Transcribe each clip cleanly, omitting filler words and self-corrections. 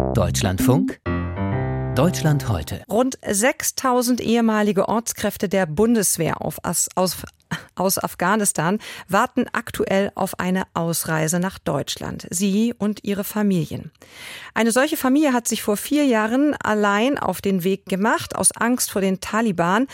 Deutschlandfunk Deutschland heute. Rund 6.000 ehemalige Ortskräfte der Bundeswehr aus Afghanistan warten aktuell auf eine Ausreise nach Deutschland. Sie und ihre Familien. Eine solche Familie hat sich vor 4 Jahren allein auf den Weg gemacht, aus Angst vor den Taliban.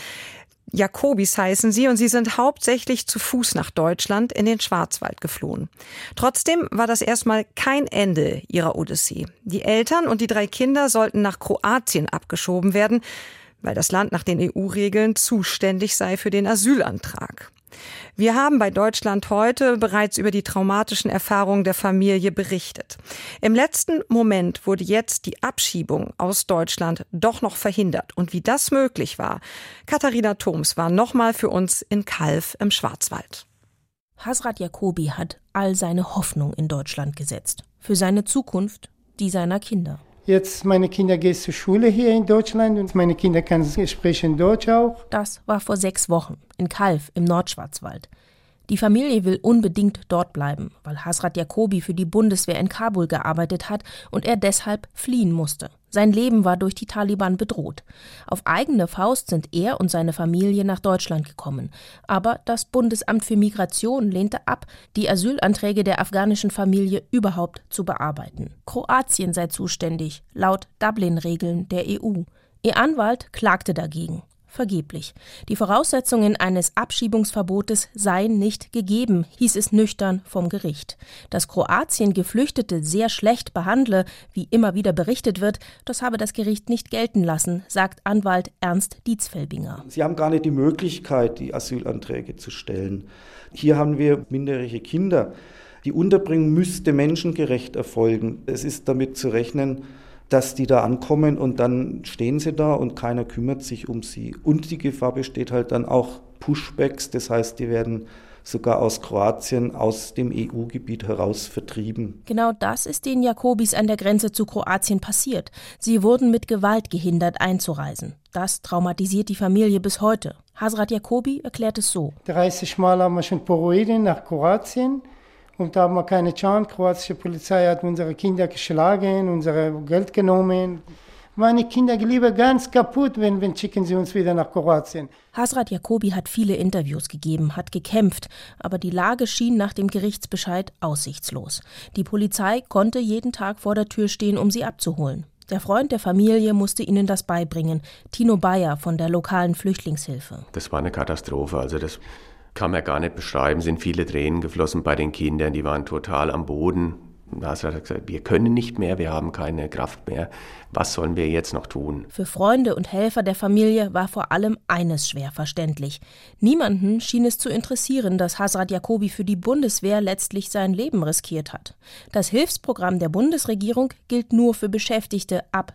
Jacobis heißen sie und sie sind hauptsächlich zu Fuß nach Deutschland in den Schwarzwald geflohen. Trotzdem war das erstmal kein Ende ihrer Odyssee. Die Eltern und die 3 Kinder sollten nach Kroatien abgeschoben werden, weil das Land nach den EU-Regeln zuständig sei für den Asylantrag. Wir haben bei Deutschland heute bereits über die traumatischen Erfahrungen der Familie berichtet. Im letzten Moment wurde jetzt die Abschiebung aus Deutschland doch noch verhindert. Und wie das möglich war, Katharina Thoms war nochmal für uns in Calw im Schwarzwald. Hasrat Jacobi hat all seine Hoffnung in Deutschland gesetzt. Für seine Zukunft, die seiner Kinder. Jetzt meine Kinder gehen zur Schule hier in Deutschland und meine Kinder können sprechen Deutsch auch. Das war vor 6 Wochen in Calw im Nordschwarzwald. Die Familie will unbedingt dort bleiben, weil Hasrat Jacobi für die Bundeswehr in Kabul gearbeitet hat und er deshalb fliehen musste. Sein Leben war durch die Taliban bedroht. Auf eigene Faust sind er und seine Familie nach Deutschland gekommen. Aber das Bundesamt für Migration lehnte ab, die Asylanträge der afghanischen Familie überhaupt zu bearbeiten. Kroatien sei zuständig, laut Dublin-Regeln der EU. Ihr Anwalt klagte dagegen. Vergeblich. Die Voraussetzungen eines Abschiebungsverbotes seien nicht gegeben, hieß es nüchtern vom Gericht. Dass Kroatien Geflüchtete sehr schlecht behandle, wie immer wieder berichtet wird, das habe das Gericht nicht gelten lassen, sagt Anwalt Ernst Dietzfelbinger. Sie haben gar nicht die Möglichkeit, die Asylanträge zu stellen. Hier haben wir minderjährige Kinder. Die Unterbringung müsste menschengerecht erfolgen. Es ist damit zu rechnen, dass die da ankommen und dann stehen sie da und keiner kümmert sich um sie. Und die Gefahr besteht halt dann auch Pushbacks, das heißt, die werden sogar aus Kroatien, aus dem EU-Gebiet heraus vertrieben. Genau das ist den Jacobis an der Grenze zu Kroatien passiert. Sie wurden mit Gewalt gehindert einzureisen. Das traumatisiert die Familie bis heute. Hasrat Jacobi erklärt es so. 30 Mal haben wir schon probiert nach Kroatien. Und da haben wir keine Chance. Die kroatische Polizei hat unsere Kinder geschlagen, unser Geld genommen. Meine Kinder lieber ganz kaputt, wenn schicken sie uns wieder nach Kroatien. Hasrat Jacobi hat viele Interviews gegeben, hat gekämpft, aber die Lage schien nach dem Gerichtsbescheid aussichtslos. Die Polizei konnte jeden Tag vor der Tür stehen, um sie abzuholen. Der Freund der Familie musste ihnen das beibringen, Tino Bayer von der lokalen Flüchtlingshilfe. Das war eine Katastrophe, also das kann man gar nicht beschreiben, sind viele Tränen geflossen bei den Kindern, die waren total am Boden. Da hat er gesagt, wir können nicht mehr, wir haben keine Kraft mehr. Was sollen wir jetzt noch tun? Für Freunde und Helfer der Familie war vor allem eines schwer verständlich. Niemanden schien es zu interessieren, dass Hasrat Jacobi für die Bundeswehr letztlich sein Leben riskiert hat. Das Hilfsprogramm der Bundesregierung gilt nur für Beschäftigte ab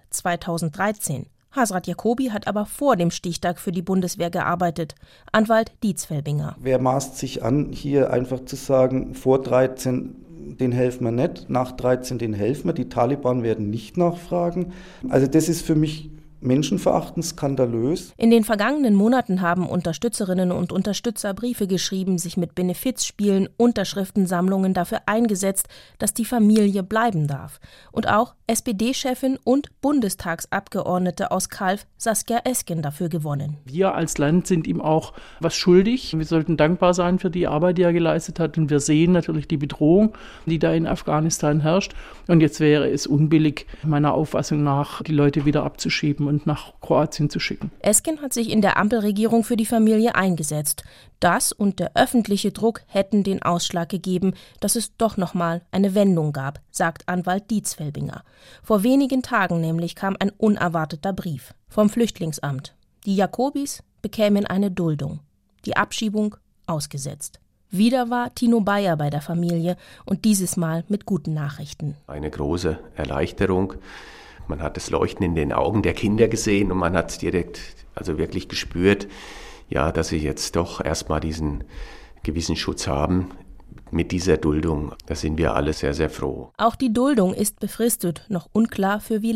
2013. Hasrat Jacobi hat aber vor dem Stichtag für die Bundeswehr gearbeitet. Anwalt Dietzfelbinger. Wer maßt sich an, hier einfach zu sagen, vor 13 den helfen wir nicht, nach 13 den helfen wir, die Taliban werden nicht nachfragen. Also das ist für mich menschenverachtend, skandalös. In den vergangenen Monaten haben Unterstützerinnen und Unterstützer Briefe geschrieben, sich mit Benefizspielen, Unterschriftensammlungen dafür eingesetzt, dass die Familie bleiben darf. Und auch SPD-Chefin und Bundestagsabgeordnete aus Calw, Saskia Esken, dafür gewonnen. Wir als Land sind ihm auch was schuldig. Wir sollten dankbar sein für die Arbeit, die er geleistet hat. Und wir sehen natürlich die Bedrohung, die da in Afghanistan herrscht. Und jetzt wäre es unbillig, meiner Auffassung nach, die Leute wieder abzuschieben und nach Kroatien zu schicken. Esken hat sich in der Ampelregierung für die Familie eingesetzt. Das und der öffentliche Druck hätten den Ausschlag gegeben, dass es doch nochmal eine Wendung gab, sagt Anwalt Dietzfelbinger. Vor wenigen Tagen nämlich kam ein unerwarteter Brief vom Flüchtlingsamt. Die Jacobis bekämen eine Duldung, die Abschiebung ausgesetzt. Wieder war Tino Bayer bei der Familie und dieses Mal mit guten Nachrichten. Eine große Erleichterung. Man hat das Leuchten in den Augen der Kinder gesehen und man hat direkt, also wirklich gespürt, ja, dass sie jetzt doch erstmal diesen gewissen Schutz haben mit dieser Duldung. Da sind wir alle sehr, sehr froh. Auch die Duldung ist befristet, noch unklar für wie lange.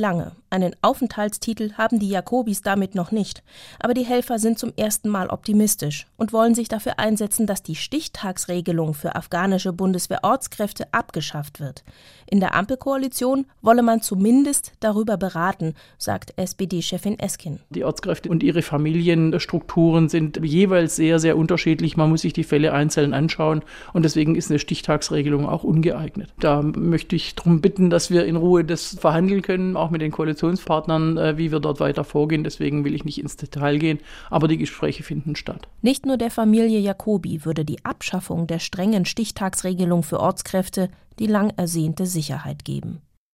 Einen Aufenthaltstitel haben die Jacobis damit noch nicht. Aber die Helfer sind zum ersten Mal optimistisch und wollen sich dafür einsetzen, dass die Stichtagsregelung für afghanische Bundeswehrortskräfte abgeschafft wird. In der Ampelkoalition wolle man zumindest darüber beraten, sagt SPD-Chefin Eskin. Die Ortskräfte und ihre Familienstrukturen sind jeweils sehr, sehr unterschiedlich. Man muss sich die Fälle einzeln anschauen und deswegen ist eine Stichtagsregelung auch ungeeignet. Da möchte ich darum bitten, dass wir in Ruhe das verhandeln können, auch mit den Koalitionspartnern, wie wir dort weiter vorgehen. Deswegen will ich nicht ins Detail gehen, aber die Gespräche finden statt. Nicht nur der Familie Jacobi würde die Abschaffung der strengen Stichtagsregelung für Ortskräfte die lang ersehnte Sicherheit geben.